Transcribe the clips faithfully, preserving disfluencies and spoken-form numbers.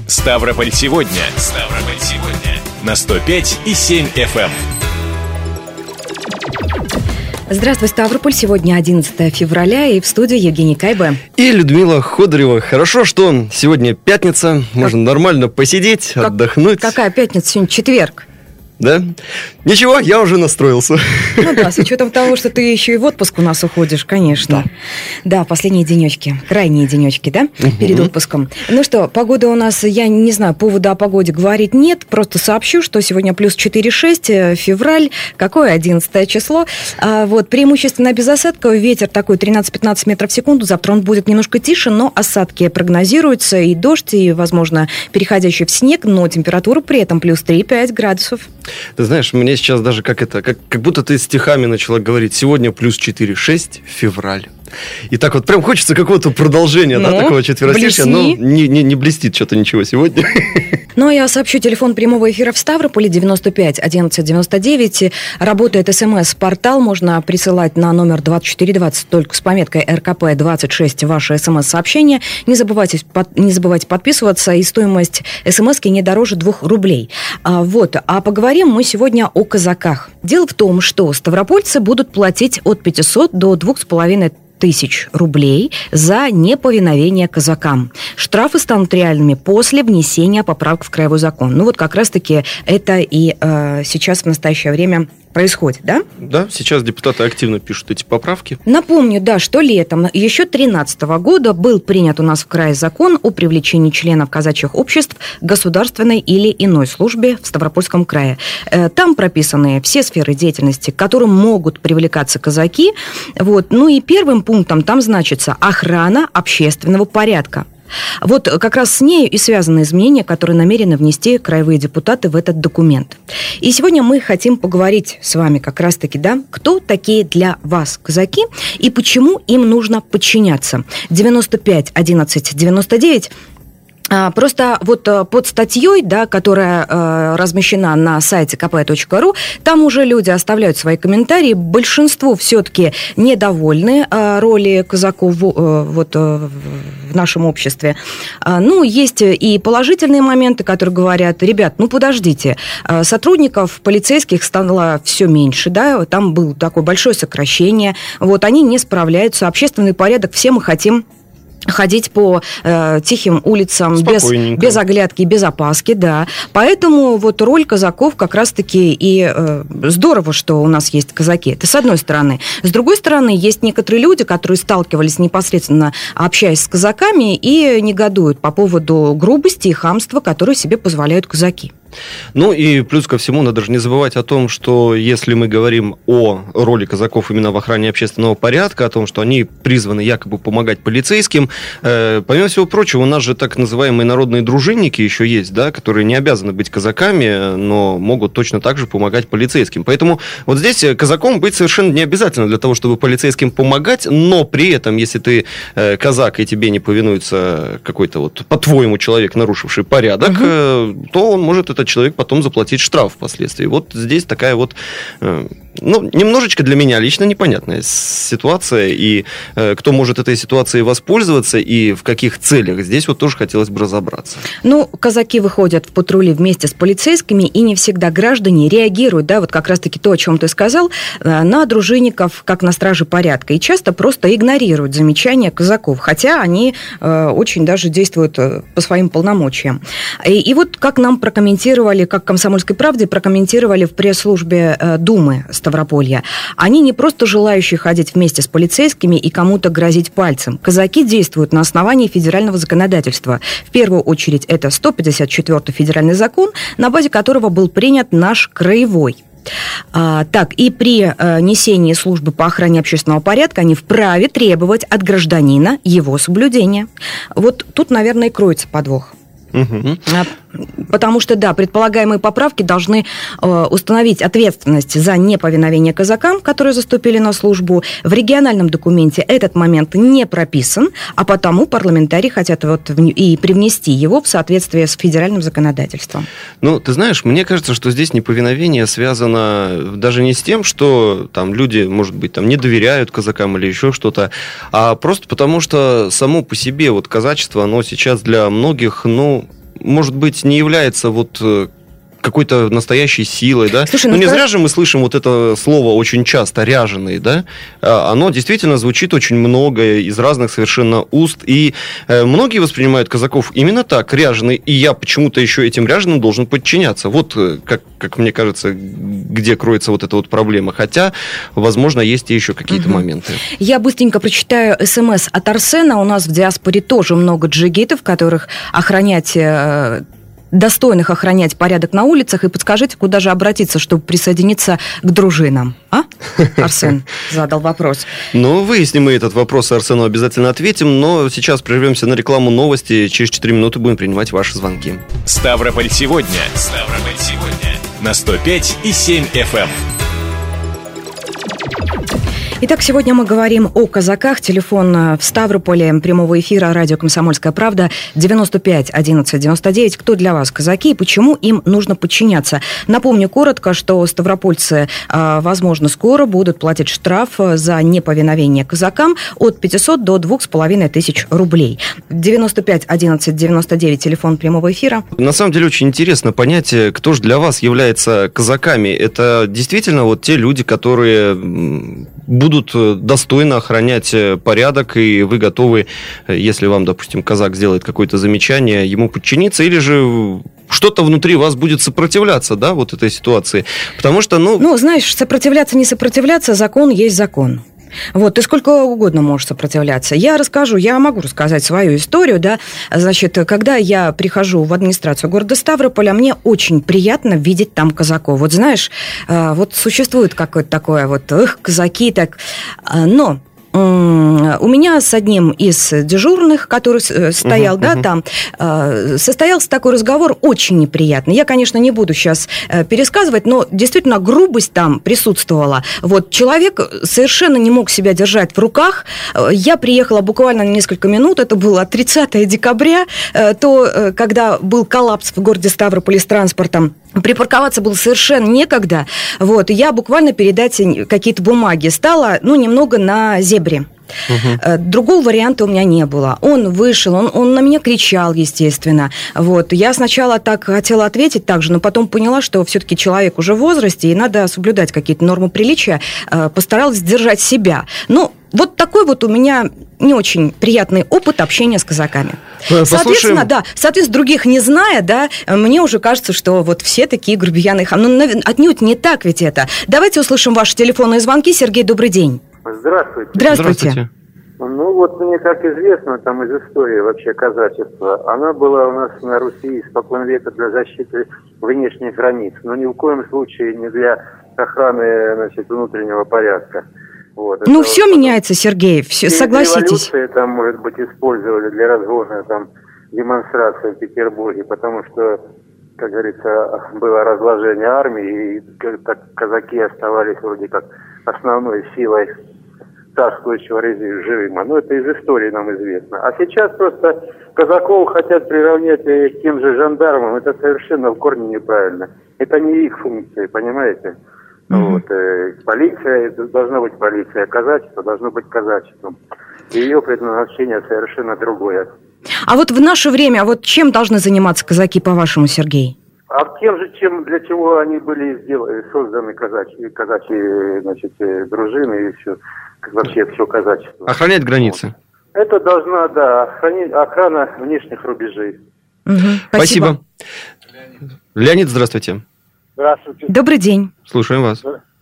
Ставрополь сегодня. Ставрополь сегодня. На сто пять и семь эф эм. Здравствуй, Ставрополь. Сегодня одиннадцатое февраля, и в студии Евгений Кайбе. И Людмила Ходорева. Хорошо, что сегодня пятница. Можно как... нормально посидеть, как... отдохнуть. Какая пятница? Сегодня четверг. Да? Ничего, я уже настроился. Ну да, с учетом того, что ты еще и в отпуск у нас уходишь, конечно. Да, да, последние денечки, крайние денечки, да, угу. перед отпуском. Ну что, погода у нас, я не знаю, повода о погоде говорить нет, просто сообщу, что сегодня плюс четыре шесть, февраль, какое одиннадцатое число. А вот, преимущественно без осадков, ветер такой тринадцать-пятнадцать метров в секунду, завтра он будет немножко тише, но осадки прогнозируются, и дождь, и, возможно, переходящий в снег, но температура при этом плюс три-пять градусов. Ты знаешь, мне сейчас даже как это, как, как будто ты стихами начала говорить. Сегодня плюс четыре шесть, февраль. И так вот прям хочется какого-то продолжения, ну, да, такого четверостишья, но не, не, не блестит что-то ничего сегодня. Ну, а я сообщу, телефон прямого эфира в Ставрополе девяносто пять одиннадцать девяносто девять. Работает СМС-портал, можно присылать на номер двадцать четыре двадцать, только с пометкой эр ка пэ двадцать шесть ваше СМС-сообщение. Не забывайте, под, не забывайте подписываться, и стоимость СМС-ки не дороже двух рублей. А, вот, а поговорим мы сегодня о казаках. Дело в том, что ставропольцы будут платить от пятисот до двух с половиной тысяч рублей за неповиновение казакам. Штрафы станут реальными после внесения поправок в краевой закон. Ну вот как раз-таки это и э, сейчас в настоящее время происходит, да? Да, сейчас депутаты активно пишут эти поправки. Напомню, да, что летом еще две тысячи тринадцатого года был принят у нас в крае закон о привлечении членов казачьих обществ к государственной или иной службе в Ставропольском крае. Там прописаны все сферы деятельности, к которым могут привлекаться казаки. Вот. Ну и первым пунктом там значится охрана общественного порядка. Вот как раз с нею и связаны изменения, которые намерены внести краевые депутаты в этот документ. И сегодня мы хотим поговорить с вами как раз-таки, да, кто такие для вас казаки и почему им нужно подчиняться. девяносто пять одиннадцать девяносто девять. Просто вот под статьей, да, которая э, размещена на сайте ка пэ точка ру, там уже люди оставляют свои комментарии. Большинство все-таки недовольны э, роли казаков э, вот, э, в нашем обществе. Э, ну, есть и положительные моменты, которые говорят: ребят, ну подождите, э, сотрудников полицейских стало все меньше, да, там было такое большое сокращение, вот, они не справляются, общественный порядок, все мы хотим ходить по э, тихим улицам без, без оглядки, без опаски, да. Поэтому вот роль казаков как раз-таки и э, здорово, что у нас есть казаки. Это с одной стороны. С другой стороны, есть некоторые люди, которые сталкивались непосредственно, общаясь с казаками, и негодуют по поводу грубости и хамства, которые себе позволяют казаки. Ну и плюс ко всему, надо же не забывать о том, что если мы говорим о роли казаков именно в охране общественного порядка, о том, что они призваны якобы помогать полицейским, э, помимо всего прочего, у нас же так называемые народные дружинники еще есть, да, которые не обязаны быть казаками, но могут точно так же помогать полицейским. Поэтому вот здесь казаком быть совершенно не обязательно для того, чтобы полицейским помогать, но при этом, если ты э, казак и тебе не повинуется какой-то вот, по-твоему, человек, нарушивший порядок, угу. э, то он может этот человек потом заплатить штраф впоследствии. Вот здесь такая вот, э, ну, немножечко для меня лично непонятная ситуация, и э, кто может этой ситуацией воспользоваться и в каких целях, здесь вот тоже хотелось бы разобраться. Ну, казаки выходят в патрули вместе с полицейскими, и не всегда граждане реагируют, да, вот как раз-таки то, о чем ты сказал, э, на дружинников, как на страже порядка, и часто просто игнорируют замечания казаков, хотя они э, очень даже действуют э, по своим полномочиям. И, и вот как нам прокомментировали, как «Комсомольской правде» прокомментировали в пресс-службе э, Думы Ставрополья. Они не просто желающие ходить вместе с полицейскими и кому-то грозить пальцем. Казаки действуют на основании федерального законодательства. В первую очередь это сто пятьдесят четвёртый федеральный закон, на базе которого был принят наш краевой. А, так, и при а, несении службы по охране общественного порядка они вправе требовать от гражданина его соблюдения. Вот тут, наверное, и кроется подвох. Угу. Потому что, да, предполагаемые поправки должны э, установить ответственность за неповиновение казакам, которые заступили на службу. В региональном документе этот момент не прописан, а потому парламентарии хотят вот в, и привнести его в соответствие с федеральным законодательством. Ну, ты знаешь, мне кажется, что здесь неповиновение связано даже не с тем, что там люди, может быть, там не доверяют казакам или еще что-то, а просто потому, что само по себе вот казачество, оно сейчас для многих, ну, может быть, не является вот какой-то настоящей силой, да? Слушай, ну, ну, не скажи... зря же мы слышим вот это слово очень часто, ряженый, да? Оно действительно звучит очень много из разных совершенно уст, и э, многие воспринимают казаков именно так, ряженый, и я почему-то еще этим ряженым должен подчиняться. Вот, как, как мне кажется, где кроется вот эта вот проблема. Хотя, возможно, есть и еще какие-то угу. моменты. Я быстренько прочитаю смс от Арсена. У нас в диаспоре тоже много джигитов, которых охранять... Э, достойных охранять порядок на улицах, и подскажите, куда же обратиться, чтобы присоединиться к дружинам? А? Арсен задал вопрос. Ну, выясним мы этот вопрос, Арсену обязательно ответим, но сейчас прервемся на рекламу, новости. Через четыре минуты будем принимать ваши звонки. Ставрополь сегодня. Ставрополь сегодня. На сто пять и семь эф эм. Итак, сегодня мы говорим о казаках. Телефон в Ставрополе прямого эфира радио «Комсомольская правда» девяносто пять одиннадцать девяносто девять. Кто для вас казаки и почему им нужно подчиняться? Напомню коротко, что ставропольцы, возможно, скоро будут платить штраф за неповиновение казакам от пятисот до двух с половиной тысяч рублей. девяносто пять одиннадцать девяносто девять, телефон прямого эфира. На самом деле очень интересно понять, кто же для вас является казаками. Это действительно вот те люди, которые будут достойно охранять порядок, и вы готовы, если вам, допустим, казак сделает какое-то замечание, ему подчиниться, или же что-то внутри вас будет сопротивляться, да, вот этой ситуации. Потому что, ну... Ну, знаешь, сопротивляться, не сопротивляться, закон есть закон. Вот, ты сколько угодно можешь сопротивляться. Я расскажу, я могу рассказать свою историю, да. Значит, когда я прихожу в администрацию города Ставрополя, мне очень приятно видеть там казаков. Вот знаешь, вот существует какое-то такое вот, эх, казаки, так, но... У меня с одним из дежурных, который стоял, uh-huh, да, uh-huh. там, состоялся такой разговор очень неприятный. Я, конечно, не буду сейчас пересказывать, но действительно грубость там присутствовала. Вот человек совершенно не мог себя держать в руках. Я приехала буквально на несколько минут, это было тридцатого декабря, то, когда был коллапс в городе Ставрополе с транспортом. Припарковаться было совершенно некогда. Вот, и я буквально передать какие-то бумаги стала, ну, немного на зебре. Угу. Другого варианта у меня не было. Он вышел, он, он на меня кричал, естественно. Вот. Я сначала так хотела ответить так же, но потом поняла, что все-таки человек уже в возрасте, и надо соблюдать какие-то нормы приличия. Постаралась сдержать себя. Ну, вот такой вот у меня не очень приятный опыт общения с казаками. Послушаем. Соответственно, да, соответственно, других не зная, да, мне уже кажется, что вот все такие грубияны. Ну, отнюдь не так ведь это. Давайте услышим ваши телефонные звонки. Сергей, добрый день. Здравствуйте. Здравствуйте. Здравствуйте. Ну вот мне как известно, там из истории вообще казачества, она была у нас на Руси испокон века для защиты внешних границ, но ни в коем случае не для охраны, значит, внутреннего порядка. Вот. Ну, это все вот, меняется, Сергей, все, согласитесь. Революции там, может быть, использовали для разгона там демонстрации в Петербурге, потому что, как говорится, было разложение армии, и так казаки оставались вроде как основной силой царствующего режима. Ну, это из истории нам известно. А сейчас просто казаков хотят приравнять к тем же жандармам. Это совершенно в корне неправильно. Это не их функции, понимаете? Mm-hmm. Вот, э, полиция, это должна быть полиция, казачество должно быть казачеством. И ее предназначение совершенно другое. А вот в наше время, вот чем должны заниматься казаки, по-вашему, Сергей? А тем же, чем, для чего они были сделаны, созданы казачьи, казачьи, значит, дружины и все, вообще все казачество. Охранять границы. Вот. Это должна, да, охранить, охрана внешних рубежей. Угу, спасибо. Спасибо. Леонид, здравствуйте. Здравствуйте. Добрый день. Слушаем вас.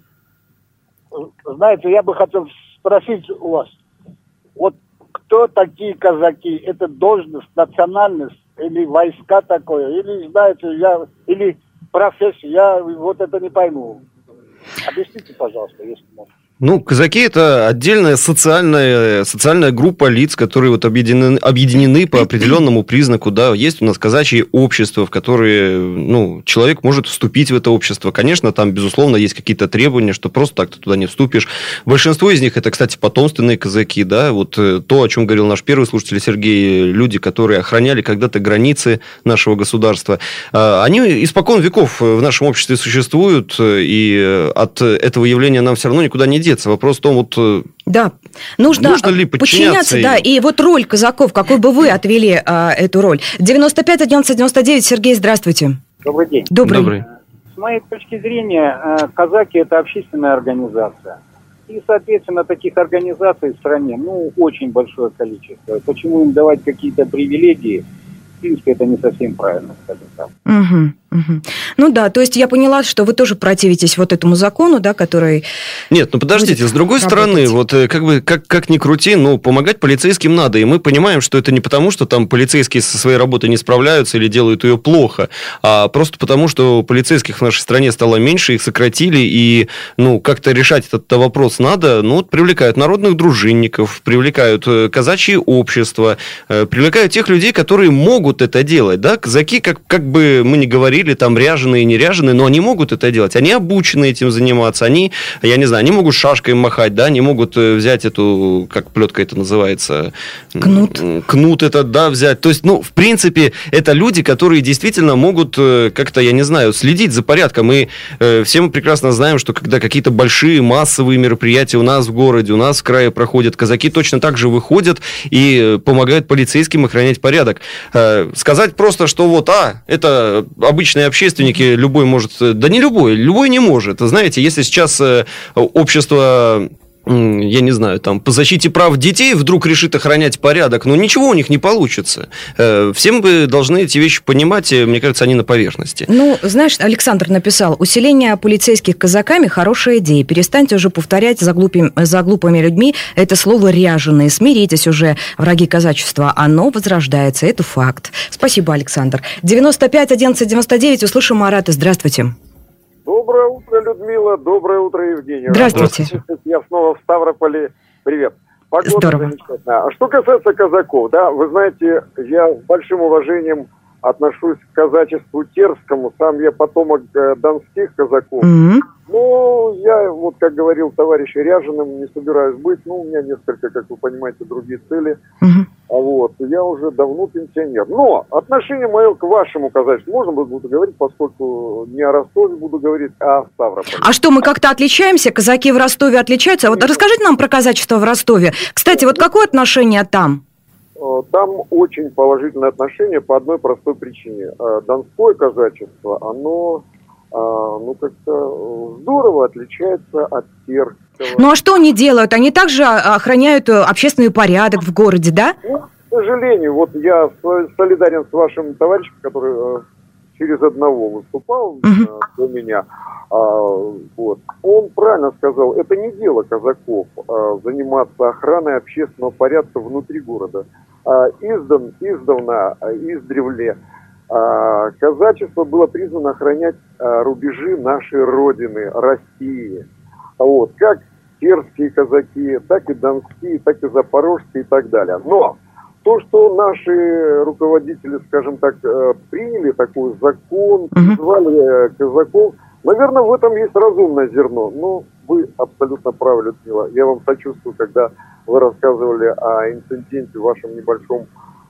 Знаете, я бы хотел спросить у вас, вот кто такие казаки? Это должность, национальность или войска такое? Или, знаете, я, или профессия? Я вот это не пойму. Объясните, пожалуйста, если можно. Ну, казаки – это отдельная социальная, социальная группа лиц, которые вот объединены, объединены по определенному признаку. Да. Есть у нас казачьи общества, в которые, ну, человек может вступить в это общество. Конечно, там, безусловно, есть какие-то требования, что просто так ты туда не вступишь. Большинство из них – это, кстати, потомственные казаки. Да. Вот то, о чем говорил наш первый слушатель Сергей, люди, которые охраняли когда-то границы нашего государства. Они испокон веков в нашем обществе существуют, и от этого явления нам все равно никуда не деться. переодеться. Вопрос в том, вот... Да, нужно, нужно ли подчиняться, подчиняться, да, и вот роль казаков, какой бы вы отвели а, эту роль? девяносто пять одиннадцать девяносто девять, Сергей, здравствуйте. Добрый день. Добрый. Добрый. С моей точки зрения, казаки – это общественная организация. И, соответственно, таких организаций в стране, ну, очень большое количество. Почему им давать какие-то привилегии? В принципе, это не совсем правильно, скажем так. Угу, угу. Ну да, то есть я поняла, что вы тоже противитесь вот этому закону, да, который... Нет, ну подождите, с другой работать. стороны, вот как бы, как, как ни крути, ну, помогать полицейским надо, и мы понимаем, что это не потому, что там полицейские со своей работой не справляются или делают ее плохо, а просто потому, что полицейских в нашей стране стало меньше, их сократили, и, ну, как-то решать этот вопрос надо, ну, вот привлекают народных дружинников, привлекают казачьи общества, привлекают тех людей, которые могут это делать, да, казаки, как, как бы мы ни говорили, там, ряженые, не ряженые, но они могут это делать, они обучены этим заниматься, они, я не знаю, они могут шашкой махать, да, они могут взять эту, как плетка это называется? Кнут. Кнут этот, да, взять, то есть, ну, в принципе, это люди, которые действительно могут как-то, я не знаю, следить за порядком, и э, все мы прекрасно знаем, что когда какие-то большие массовые мероприятия у нас в городе, у нас в крае проходят, казаки точно так же выходят и помогают полицейским охранять порядок. Сказать просто, что вот, а, это обычные общественники, любой может... Да не любой, любой не может. Знаете, если сейчас общество... я не знаю, там, по защите прав детей вдруг решит охранять порядок, но ничего у них не получится. Всем бы должны эти вещи понимать, мне кажется, они на поверхности. Ну, знаешь, Александр написал, усиление полицейских казаками – хорошая идея. Перестаньте уже повторять за, глупым, за глупыми людьми это слово «ряженые». Смиритесь уже, враги казачества. Оно возрождается, это факт. Спасибо, Александр. девяносто пять одиннадцать девяносто девять, услышим Марата. Здравствуйте. Доброе утро, Людмила. Доброе утро, Евгений. Здравствуйте. Я снова в Ставрополе. Привет. Погода Здорово. замечательная. А что касается казаков, да, вы знаете, я с большим уважением отношусь к казачеству терскому. Сам я потомок э, донских казаков. Mm-hmm. Ну, я, вот как говорил товарищ Ряженым, не собираюсь быть. Ну, у меня несколько, как вы понимаете, другие цели. Mm-hmm. А вот, я уже давно пенсионер. Но отношение мое к вашему казачеству, можно буду говорить, поскольку не о Ростове буду говорить, а о Ставрополе. А что, мы как-то отличаемся? Казаки в Ростове отличаются? Вот расскажите нам про казачество в Ростове. Кстати, вот какое отношение там? Там очень положительное отношение по одной простой причине. Донское казачество, оно, ну, как-то здорово отличается от терского. Ну, а что они делают? Они также охраняют общественный порядок в городе, да? Ну, к сожалению, вот я солидарен с вашим товарищем, который через одного выступал uh-huh. до меня. А, вот. Он правильно сказал, это не дело казаков а, заниматься охраной общественного порядка внутри города. А, издан, издавна, издревле а, казачество было призвано охранять а, рубежи нашей Родины, России. Вот. Как терские казаки, так и донские, так и запорожские и так далее. Но то, что наши руководители, скажем так, приняли такой закон, призвали казаков, наверное, в этом есть разумное зерно. Но вы абсолютно правы, Людмила. Я вам сочувствую, когда вы рассказывали о инциденте в вашем небольшом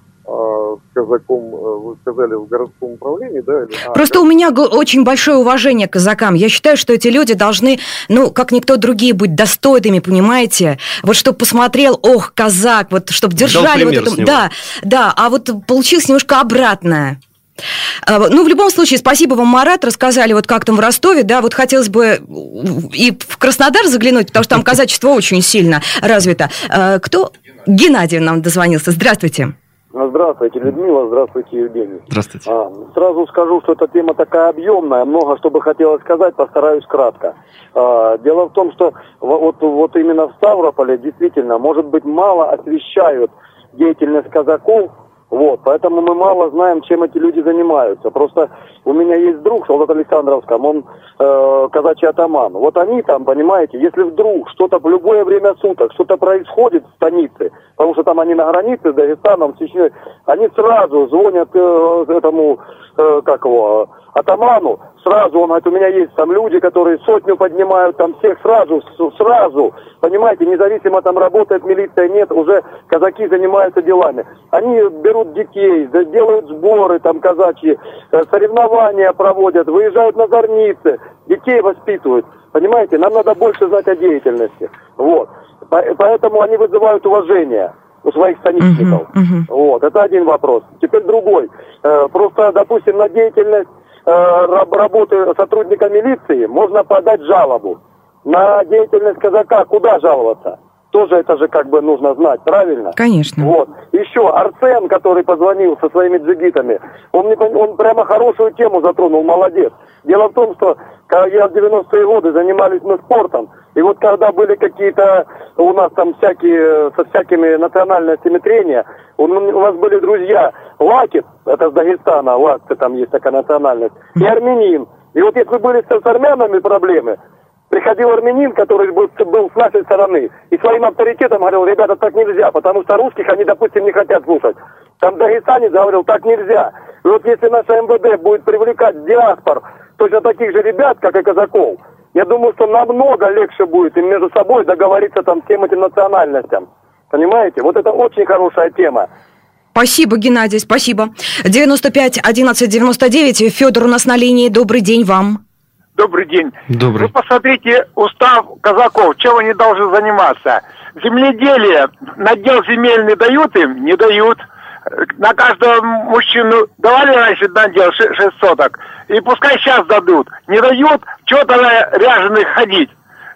с казаком, вы сказали, в городском управлении, да? Или... Просто а, у меня очень большое уважение к казакам. Я считаю, что эти люди должны, ну, как никто другие, быть достойными, понимаете? Вот чтобы посмотрел, ох, казак, вот чтобы держали вот это. Да, да, а вот получилось немножко обратное. Ну, в любом случае, спасибо вам, Марат, рассказали, вот как там в Ростове, да, вот хотелось бы и в Краснодар заглянуть, потому что там казачество очень сильно развито. Кто? Геннадий нам дозвонился. Здравствуйте. Здравствуйте, Людмила, здравствуйте, Евгений. Здравствуйте. А, сразу скажу, что эта тема такая объемная, много что бы хотелось сказать, постараюсь кратко. А, дело в том, что вот, вот именно в Ставрополе действительно, может быть, мало освещают деятельность казаков, вот, поэтому мы мало знаем, чем эти люди занимаются. Просто у меня есть друг в Солдат-Александровском, он э, казачий атаман. Вот они там, понимаете, если вдруг что-то в любое время суток, что-то происходит в станице, потому что там они на границе с Дагестаном, с Чечней, они сразу звонят э, этому, э, как его, атаману, сразу, он говорит, у меня есть там люди, которые сотню поднимают, там всех сразу, сразу, понимаете, независимо там работает милиция, нет, уже казаки занимаются делами. Они берут детей, делают сборы там казачьи, соревнования проводят, выезжают на зорницы, детей воспитывают. Понимаете, нам надо больше знать о деятельности. Вот. Поэтому они вызывают уважение у своих станичников. Uh-huh, uh-huh. Вот, это один вопрос. Теперь другой. Просто, допустим, на деятельность работы сотрудника милиции можно подать жалобу. На деятельность казака куда жаловаться? Тоже это же как бы нужно знать, правильно? Конечно. Вот. Еще Арсен, который позвонил со своими джигитами, он, не, он прямо хорошую тему затронул, молодец. Дело в том, что я в девяностые годы занимались мы спортом, и вот когда были какие-то у нас там всякие, со всякими национальностями трения, у, у нас были друзья Лакит, это с Дагестана, Лакты, там есть такая национальность, и армянин. И вот если были с, с армянами проблемы, приходил армянин, который был, был с нашей стороны, и своим авторитетом говорил: ребята, так нельзя, потому что русских они, допустим, не хотят слушать. Там дагестанец говорил: так нельзя. И вот если наша МВД будет привлекать диаспор точно таких же ребят, как и казаков, я думаю, что намного легче будет им между собой договориться там всем этим национальностям. Понимаете? Вот это очень хорошая тема. Спасибо, Геннадий, спасибо. девяносто пять одиннадцать девяносто девять. Федор у нас на линии. Добрый день вам. Добрый день. Добрый. Вы посмотрите устав казаков, чем они должны заниматься. Земледелие, надел земельный дают им? Не дают. На каждого мужчину давали раньше надел шесть соток, и пускай сейчас дадут. Не дают, чего тогда ряженых ходить?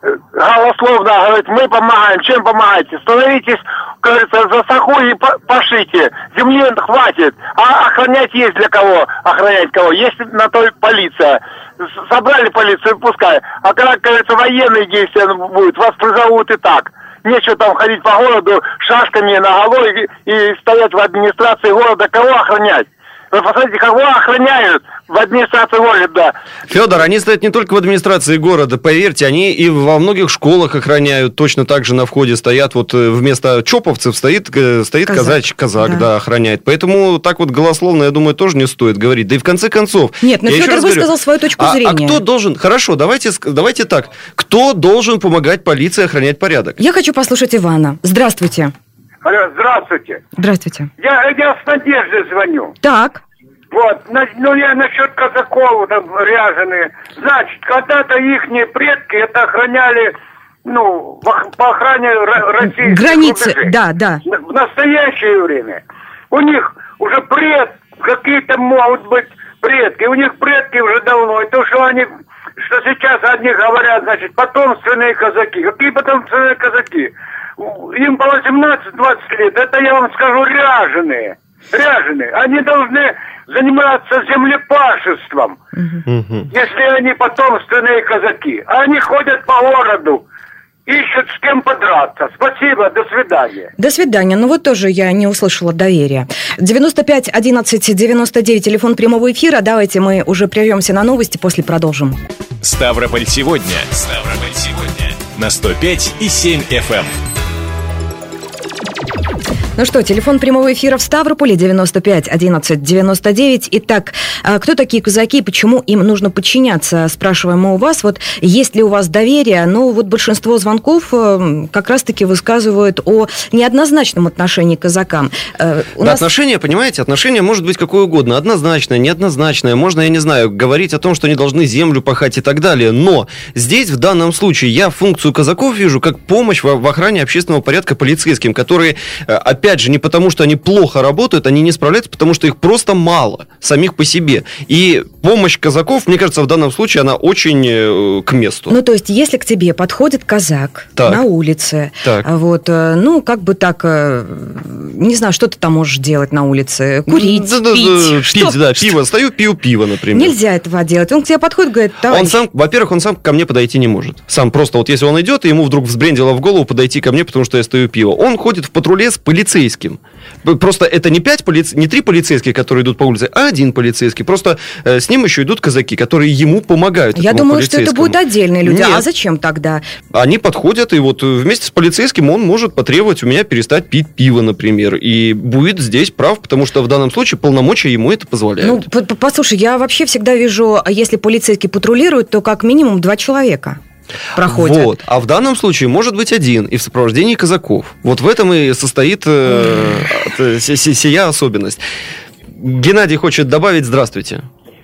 Голословно говорит: мы помогаем. Чем помогаете? Становитесь, как говорится, за саху и пошите. Земли хватит. А охранять есть для кого? Охранять кого? Есть на то полиция. Собрали полицию, пускай. А когда, как говорится, военные действия будут, вас призовут и так. Нечего там ходить по городу шашками наголо и, и стоять в администрации города. Кого охранять? Вы посмотрите, кого охраняют в администрации города. Федор, они стоят не только в администрации города, поверьте, они и во многих школах охраняют, точно так же на входе стоят, вот вместо чоповцев стоит, стоит казак, казач, казак, да. да, охраняет. Поэтому так вот голословно, я думаю, тоже не стоит говорить. Да и в конце концов... Нет, но Федор высказал говорю, свою точку а, зрения. А кто должен... Хорошо, давайте, давайте так. Кто должен помогать полиции охранять порядок? Я хочу послушать Ивана. Здравствуйте. Алло, здравствуйте. Здравствуйте. Я, я с Надеждой звоню. Так. Вот, на, ну я насчет казаков там ряженые. Значит, когда-то ихние предки это охраняли, ну, по охране России. Границы, да, да. В настоящее время у них уже пред, какие-то могут быть предки, у них предки уже давно, и то, что они, что сейчас одни говорят, значит, потомственные казаки. Какие потомственные казаки? Им по восемнадцать-двадцать лет, это я вам скажу, ряженые. Ряженые. Они должны заниматься землепашеством, uh-huh. если они потомственные казаки. А они ходят по городу, ищут с кем подраться. Спасибо, до свидания. До свидания. Ну вот тоже я не услышала доверия. девяносто пять одиннадцать девяносто девять, телефон прямого эфира. Давайте мы уже прервемся на новости, после продолжим. Ставрополь сегодня. Ставрополь сегодня. На сто пять и семь эф эм. Ну что, телефон прямого эфира в Ставрополе девяносто пять одиннадцать девяносто девять. Итак, кто такие казаки, почему им нужно подчиняться? Спрашиваем мы у вас. Вот есть ли у вас доверие? Ну, вот большинство звонков как раз-таки высказывают о неоднозначном отношении к казакам. У да, нас... Отношение, понимаете, отношение может быть какое угодно. Однозначное, неоднозначное. Можно, я не знаю, говорить о том, что они должны землю пахать и так далее. Но здесь, в данном случае, я функцию казаков вижу как помощь в охране общественного порядка полицейским, которые, опять же, не потому, что они плохо работают, они не справляются, потому что их просто мало, самих по себе. И помощь казаков, мне кажется, в данном случае, она очень э, к месту. Ну, то есть, если к тебе подходит казак так. на улице, так. вот, ну, как бы так, не знаю, что ты там можешь делать на улице? Курить, да, пить? Да, да, пить, да, пиво. Стою, пью пиво, например. Нельзя этого делать. Он к тебе подходит, говорит: товарищ. Он сам, во-первых, он сам ко мне подойти не может. Сам просто, вот если он идет, и ему вдруг взбрендило в голову подойти ко мне, потому что я стою пиво. Он ходит в патруле с полицейским. Просто это не пять полиц... не три полицейских, которые идут по улице, а один полицейский. Просто э, с ним еще идут казаки, которые ему помогают. Я думала, что это будут отдельные люди. Нет. А зачем тогда? Они подходят, и вот вместе с полицейским он может потребовать у меня перестать пить пиво, например. И будет здесь прав, потому что в данном случае полномочия ему это позволяют. Ну, послушай, я вообще всегда вижу, если полицейский патрулирует, то как минимум два человека проходят. Вот. А в данном случае может быть один и в сопровождении казаков. Вот в этом и состоит э, сия особенность. Геннадий хочет добавить. Здравствуйте.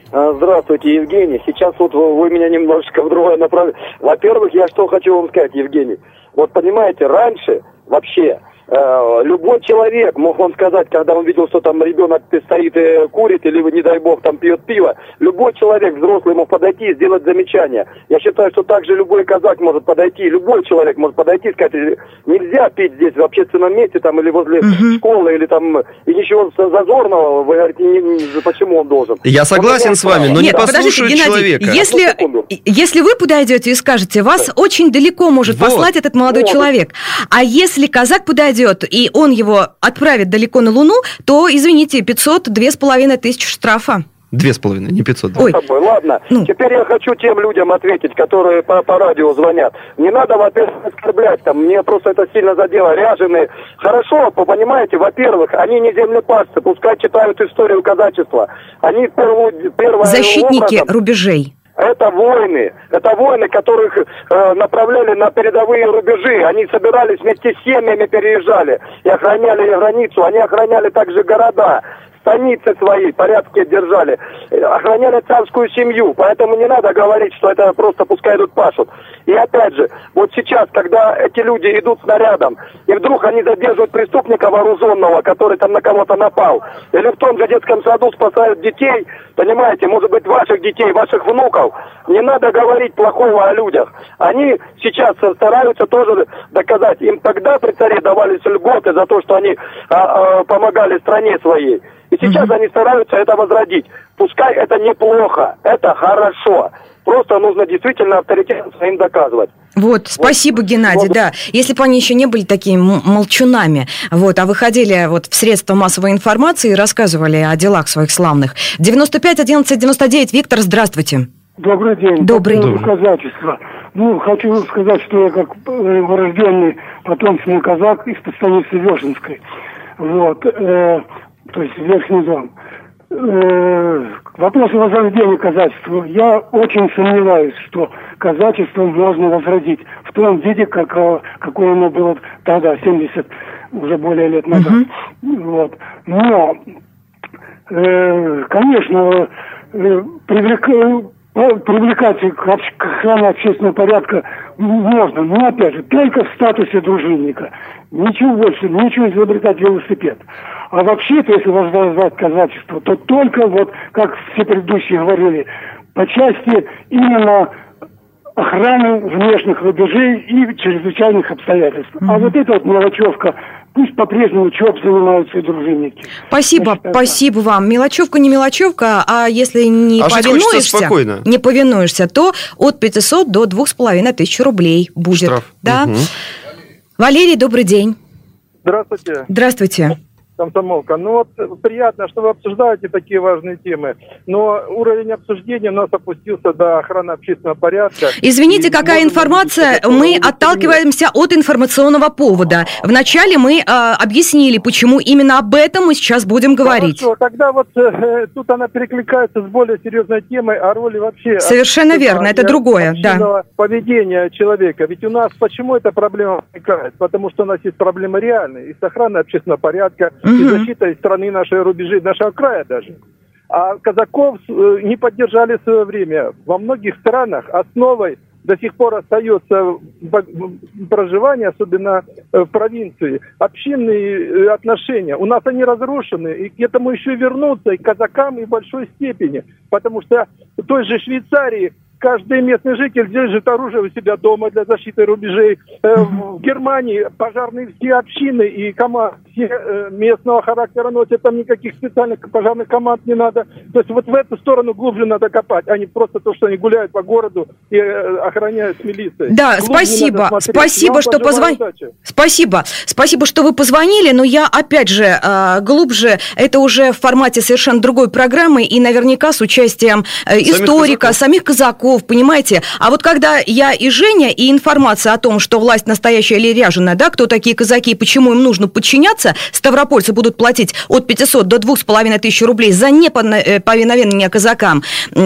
Здравствуйте, Евгений. Сейчас вот вы меня немножечко в другое направление. Во-первых, я что хочу вам сказать, Евгений. Вот понимаете, раньше вообще э, любой человек мог вам сказать, когда он видел, что там ребенок стоит и курит, или, не дай бог, там пьет пиво, любой человек, взрослый, мог подойти и сделать замечание. Я считаю, что также любой казак может подойти, любой человек может подойти и сказать, нельзя пить здесь в общественном месте, там, или возле uh-huh. школы, или там, и ничего зазорного, вы говорите, не, не, почему он должен. Я согласен с вами, но Нет, не послушают Геннадий, человека. Если, если вы подойдете и скажете, вас да. очень далеко может вот. послать этот молодой вот. человек, а если казак подойдет, и он его отправит далеко на Луну, то, извините, пятьсот, две с половиной тысячи штрафа. Две с половиной, не пятьсот. Да. Ой. Ладно, ну. теперь я хочу тем людям ответить, которые по, по радио звонят. Не надо, во-первых, оскорблять там, мне просто это сильно задело, ряженые. Хорошо, вы понимаете, во-первых, они не землепашцы, пускай читают историю казачества. Они первую, первое защитники образом, рубежей. Это воины, это воины, которых э, направляли на передовые рубежи. Они собирались вместе с семьями, переезжали и охраняли границу. Они охраняли также города, станицы свои, порядки держали, охраняли царскую семью. Поэтому не надо говорить, что это просто пускай идут пашут. И опять же, вот сейчас, когда эти люди идут снарядом, и вдруг они задерживают преступника вооруженного, который там на кого-то напал, или в том же детском саду спасают детей, понимаете, может быть, ваших детей, ваших внуков, не надо говорить плохого о людях. Они сейчас стараются тоже доказать. Им тогда при царе давались льготы за то, что они а, а, помогали стране своей. И сейчас mm-hmm. они стараются это возродить. Пускай это неплохо, это хорошо. Просто нужно действительно авторитетом своим доказывать. Вот, спасибо, вот. Геннадий, вот. да. Если бы они еще не были такими молчунами, вот, а выходили вот в средства массовой информации и рассказывали о делах своих славных. девяносто пять одиннадцать девяносто девять, Виктор, здравствуйте. Добрый день. Добрый день. Казачество. Ну, хочу сказать, что я как урожденный потомственный казак из станицы Вешенской. Вот, э, то есть Верхний Дон. Вопрос о возрождении казачества. Я очень сомневаюсь, что казачество можно возродить в том виде, как, какое оно было тогда, семьдесят уже более лет назад. Uh-huh. Вот. Но, э, конечно, э, привлек, привлекать к охране общественного порядка можно, но, опять же, только в статусе дружинника. Ничего больше, ничего изобретать велосипед. А вообще-то, если возрождать казачество, то только вот, как все предыдущие говорили, по части именно охраны внешних рубежей и чрезвычайных обстоятельств. Mm-hmm. А вот эта вот мелочевка, пусть по-прежнему ЧОП занимаются и дружинники. Спасибо, считаю, спасибо так. вам. Мелочевка не мелочевка, а если не а повинуешься, не повинуешься, то от пятисот до двух с половиной тысяч рублей будет. Штраф. Да. Угу. Валерий, добрый день. Здравствуйте. Здравствуйте. Комсомолка. Ну вот приятно, что вы обсуждаете такие важные темы, но уровень обсуждения у нас опустился до охраны общественного порядка. Извините, какая информация? Мы отталкиваемся от информационного повода. Вначале мы э, объяснили, почему именно об этом мы сейчас будем говорить. Хорошо, тогда вот э, тут она перекликается с более серьезной темой о роли вообще... Совершенно верно, это другое, да. Поведения человека. Ведь у нас почему эта проблема возникает? Потому что у нас есть проблемы реальные, и с охраной общественного порядка, и защитой страны, нашей рубежи, нашего края даже. А казаков не поддержали в свое время. Во многих странах основой до сих пор остается проживание, особенно в провинции, общинные отношения. У нас они разрушены, и к этому еще вернуться и к казакам, и в большой степени. Потому что в той же Швейцарии каждый местный житель держит оружие у себя дома для защиты рубежей. В Германии пожарные все общины и команды все местного характера носят, там никаких специальных пожарных команд не надо. То есть вот в эту сторону глубже надо копать, а не просто то, что они гуляют по городу и охраняют милицией. Да, глубже спасибо. Спасибо, что позвонили. Спасибо. Спасибо, что вы позвонили, но я опять же глубже, это уже в формате совершенно другой программы и наверняка с участием историка, самих казаков, понимаете? А вот когда я и Женя, и информация о том, что власть настоящая или ряженая, да, кто такие казаки и почему им нужно подчиняться, ставропольцы будут платить от пятисот до двух с половиной тысяч рублей за неповиновение казакам,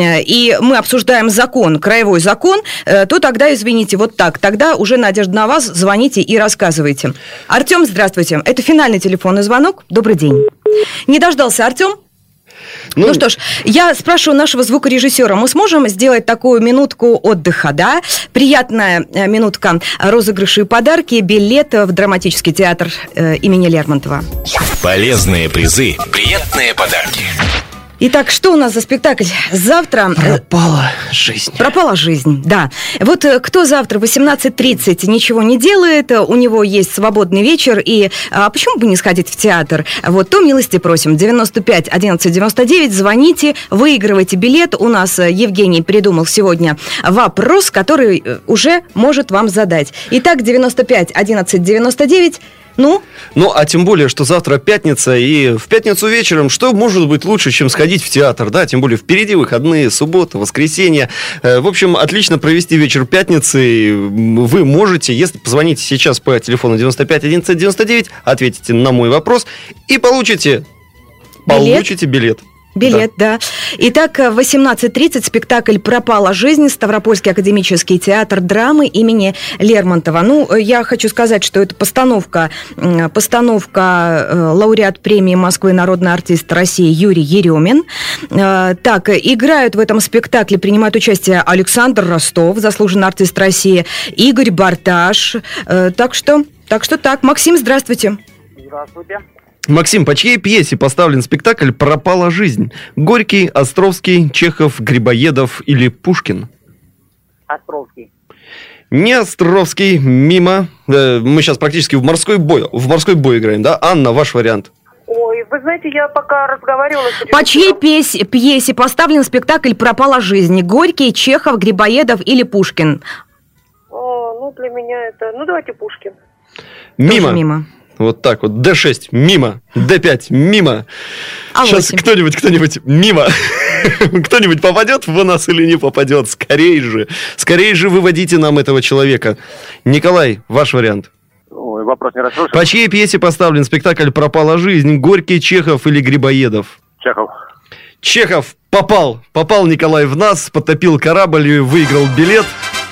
и мы обсуждаем закон, краевой закон, то тогда, извините, вот так, тогда уже надежда на вас, звоните и рассказывайте. Артем, здравствуйте. Это финальный телефонный звонок. Добрый день. Не дождался Артем? Ну, ну что ж, я спрашиваю нашего звукорежиссера, мы сможем сделать такую минутку отдыха, да? Приятная минутка розыгрыши и подарки, билет в драматический театр э, имени Лермонтова. Полезные призы, приятные подарки. Итак, что у нас за спектакль? Завтра... Пропала жизнь. Пропала жизнь, да. Вот кто завтра в восемнадцать тридцать ничего не делает, у него есть свободный вечер, и а почему бы не сходить в театр? Вот, то милости просим. девяносто пять одиннадцать девяносто девять, звоните, выигрывайте билет. У нас Евгений придумал сегодня вопрос, который уже может вам задать. Итак, девяносто пять одиннадцать девяносто девять... Ну? Ну, а тем более, что завтра пятница, и в пятницу вечером что может быть лучше, чем сходить в театр, да? Тем более впереди выходные, суббота, воскресенье. В общем, отлично провести вечер пятницы вы можете, если позвоните сейчас по телефону девяносто пять одиннадцать девяносто девять, ответите на мой вопрос и получите, билет? получите билет. Билет, да. да. Итак, в восемнадцать тридцать спектакль «Пропала жизнь», Ставропольский академический театр драмы имени Лермонтова. Ну, я хочу сказать, что это постановка, постановка лауреат премии Москвы, народный артист России Юрий Еремин. Так, играют в этом спектакле, принимают участие Александр Ростов, заслуженный артист России, Игорь Барташ. Так что, так что так. Максим, здравствуйте. Здравствуйте. Максим, по чьей пьесе поставлен спектакль «Пропала жизнь»? Горький, Островский, Чехов, Грибоедов или Пушкин? Островский. Не Островский, мимо. Мы сейчас практически в морской бой, в морской бой играем, да? Анна, ваш вариант. Ой, вы знаете, я пока разговаривала с режиссером. По чьей пьесе, пьесе поставлен спектакль «Пропала жизнь»? Горький, Чехов, Грибоедов или Пушкин? О, ну, для меня это... Ну, давайте Пушкин. Мимо. Тоже мимо. Вот так вот. дэ шесть мимо. дэ пять мимо. А сейчас восемь. кто-нибудь, кто-нибудь мимо. Кто-нибудь попадет в нас или не попадет? Скорее же. Скорее же выводите нам этого человека. Николай, ваш вариант. Ой, вопрос не расслышал. По чьей пьесе поставлен спектакль «Пропала жизнь»? Горький, Чехов или Грибоедов? Чехов. Чехов попал. Попал Николай в нас, потопил корабль и выиграл билет.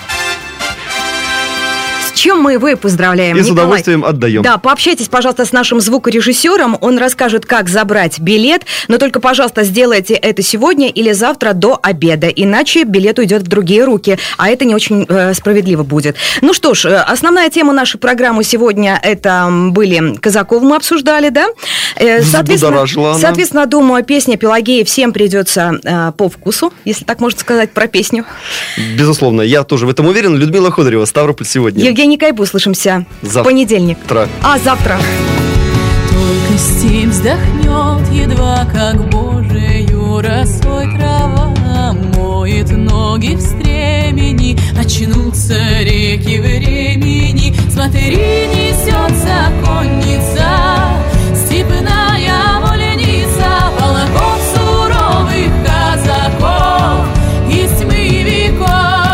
С чем мы его и поздравляем, И с Николай. удовольствием отдаем. Да, пообщайтесь, пожалуйста, с нашим звукорежиссером. Он расскажет, как забрать билет. Но только, пожалуйста, сделайте это сегодня или завтра до обеда. Иначе билет уйдет в другие руки. А это не очень э, справедливо будет. Ну что ж, основная тема нашей программы сегодня это были Казаков, мы обсуждали, да? Э, соответственно, соответственно, думаю, песня Пелагеи всем придется э, по вкусу, если так можно сказать про песню. Безусловно, я тоже в этом уверен. Людмила Ходорева, «Ставрополь сегодня». Евгений Кайбу, услышимся завтра. В понедельник. Завтра. А, завтра. Только степь вздохнет, едва как Божию росой трава моет ноги в стремени, очнутся реки времени. Смотри, несется конница, степная вольница, полков суровых казаков из тьмы веков.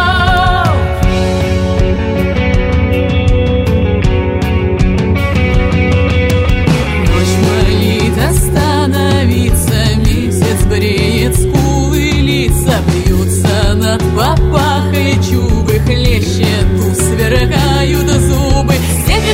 Бреет скулы, лица бьются над папахой, чубы хлещет, сверкают зубы. Степь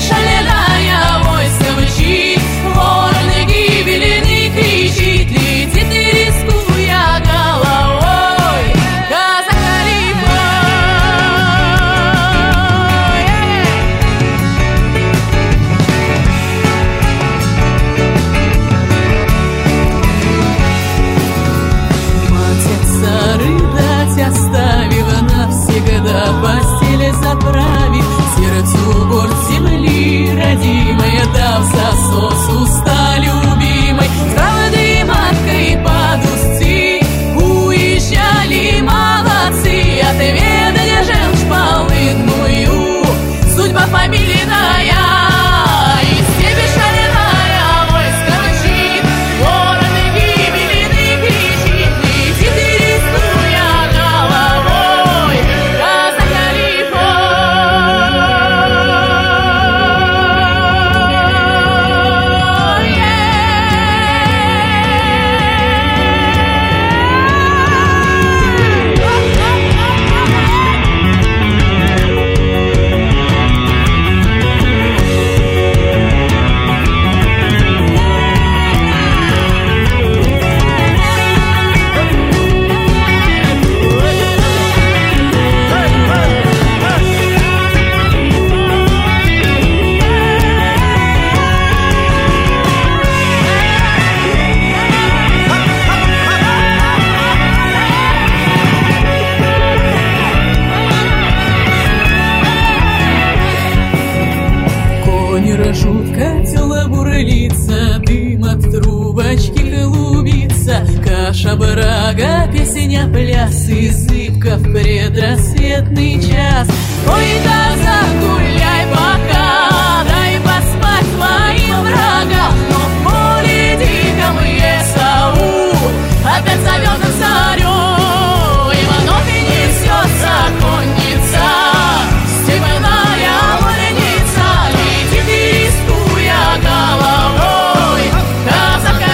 наша брага, песня, пляс и зыбка в предрассветный час. Ой, казак, гуляй пока, дай поспать твоим врагам, но в поле диком Есау опять зовет нас царем, и вновь и несется конница, степная вольница, летит и рискуя головой, казака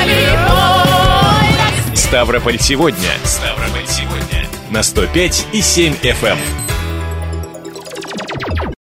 лихой. Ставрополь сегодня. Ставрополь сегодня. На сто пять и семь эф эм.